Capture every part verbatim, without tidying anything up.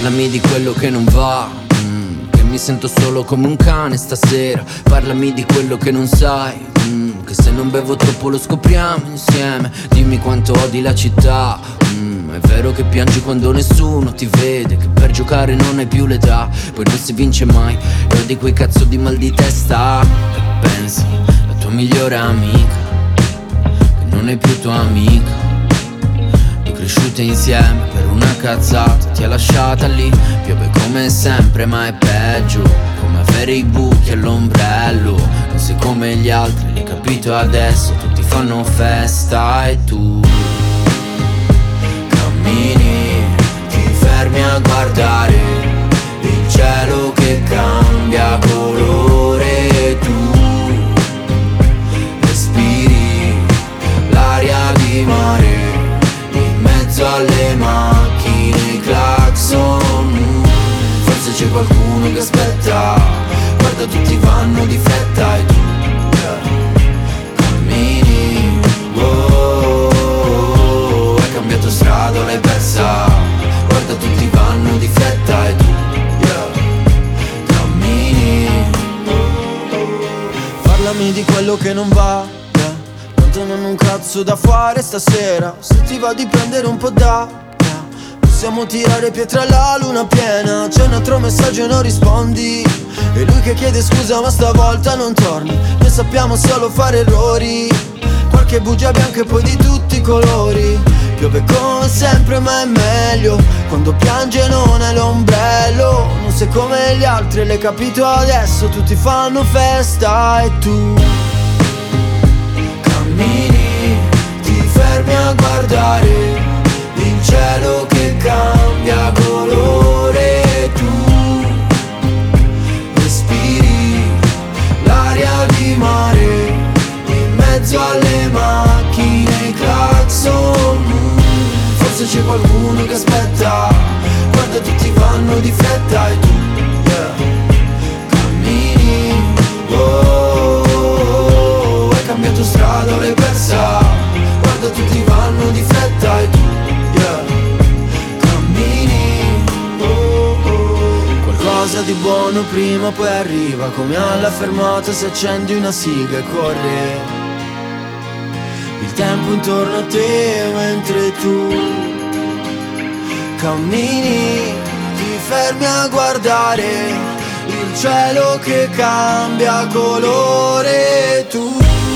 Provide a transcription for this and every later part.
Parlami di quello che non va, mm, che mi sento solo come un cane stasera. Parlami di quello che non sai, mm, che se non bevo troppo lo scopriamo insieme. Dimmi quanto odi la città, mm, è vero che piangi quando nessuno ti vede, che per giocare non hai più l'età, poi non si vince mai. E odi quei cazzo di mal di testa che pensi la tua migliore amica, che non è più tua amica. Cresciute insieme per una cazzata, ti ha lasciata lì, piove come sempre ma è peggio, come avere i buchi all'ombrello. Non sei come gli altri, l'hai capito adesso, tutti fanno festa e tu cammini, ti fermi a guardare il cielo che cambia colore e tu respiri l'aria di mare alle macchine, clacson. Forse c'è qualcuno che aspetta, guarda tutti vanno di fretta e tu yeah, cammini, oh, hai cambiato strada, l'hai persa, guarda tutti vanno di fretta e tu yeah, cammini. Parlami di quello che non va, non ho un cazzo da fare stasera. Se ti va di prendere un po' d'acqua, possiamo tirare pietre alla luna piena. C'è un altro messaggio e non rispondi, e lui che chiede scusa ma stavolta non torni. Noi sappiamo solo fare errori, qualche bugia bianca e poi di tutti i colori. Piove come sempre ma è meglio, quando piange non hai l'ombrello. Non sei come gli altri, l'hai capito adesso, tutti fanno festa e tu ti fermi a guardare il cielo che cambia colore e tu respiri l'aria di mare in mezzo alle macchine, clacson. Forse c'è qualcuno che aspetta, guarda tutti vanno di fretta e tu yeah, cammini, oh, hai cambiato strada, l'hai persa, guarda tutti vanno di fretta e tu yeah, cammini, oh, oh. Qualcosa di buono prima poi arriva, come alla fermata se accendi una siga e corre il tempo intorno a te mentre tu cammini, ti fermi a guardare il cielo che cambia colore e tu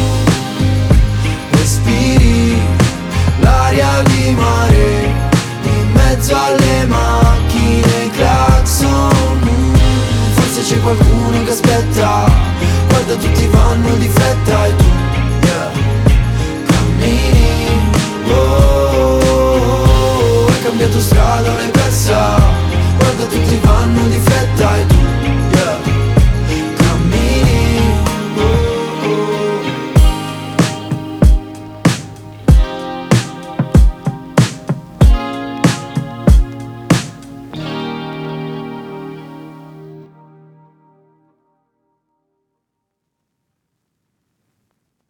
respiri l'aria di mare in mezzo alle macchine, clacson. Forse c'è qualcuno che aspetta, guarda tutti vanno di fretta e tu yeah, cammini, oh, hai cambiato strada, l'hai persa, guarda tutti vanno di fretta